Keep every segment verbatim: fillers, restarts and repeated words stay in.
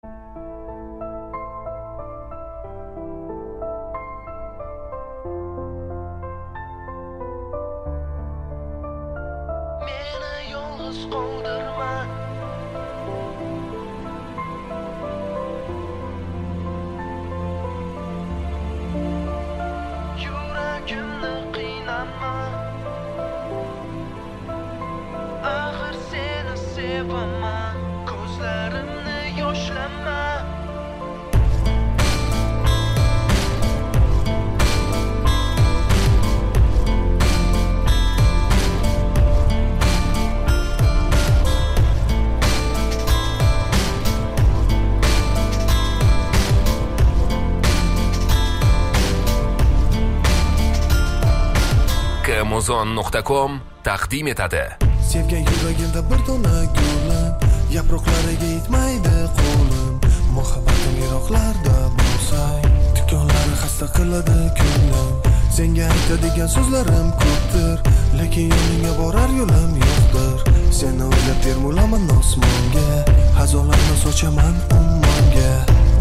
amazon nuqta com taqdim etadi. Sevgan yuragimda bir dona gulim, yaproqlariga yetmaydi qo'lim. Muhabbatim yiroqlarda bo'lsa, tikonlari xasta qiladi ko'nglim. Senga aytadigan so'zlarim ko'pdir, lekin yoningga borar yo'lim yo'qdir. Seni o'ylab termulaman osmonga, xazonlarni sochaman ummonga.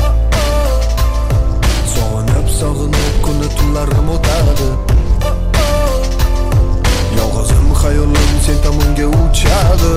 Sog'inib, sog'inib kuni tunlarim o'tadi. Yolg'izim xayolim sen tomonga uchadi.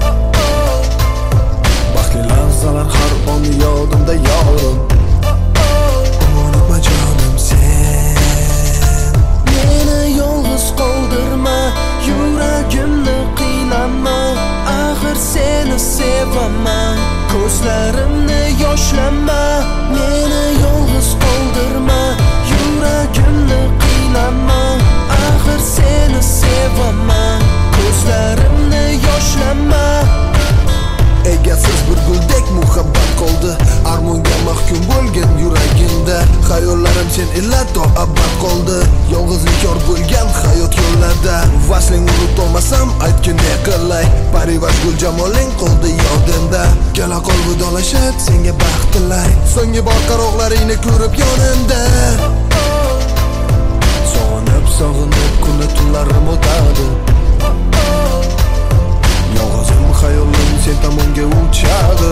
Baxtli lahzalar har on yodimda yorim. Unutma jonim sen. Meni yolg'iz qoldirma, yuragimni qiynama. Axir seni sevaman, ko'zlarimni yoshlama. Meni yolg'iz qoldirma, yuragimni qiynama. Axir seni sevaman, ko'zlarimni yoshlama. Egasiz bir guldek muhabbat qoldi, armonga mahkum bo'lgan yuragimda. Xayollarim sen ila to abad qoldi, yolg'izlik yor bo'lgan hayot yo'llarda. Vasling unutolmasam aytgin ne qilay, parivash gul jamoling qoldi yodimda. Kela qol vidolashib senga baxt tilay, so'nggi bor qaroqlaringni ko'rib yonimda. Sog'inib, sog'inib kuni tunlarim o'tadi. Yolg'izim xayolim sen tomonga uchadi.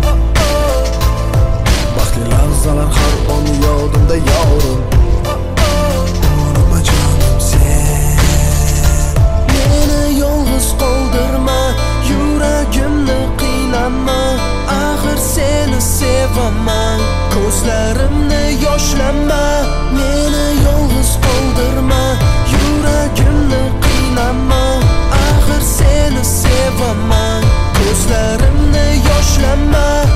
Baxtli lahzalar har on yodimda yorim. Unutma jonim sen. Meni yolg'iz qoldirma, yuragimni qiynama. Axir seni sevaman, ko'zlarimni yoshlama. Meni yolg'iz qoldirma, yuragimni qiynama. Axir seni sevaman, ko'zlarimni yoshlama.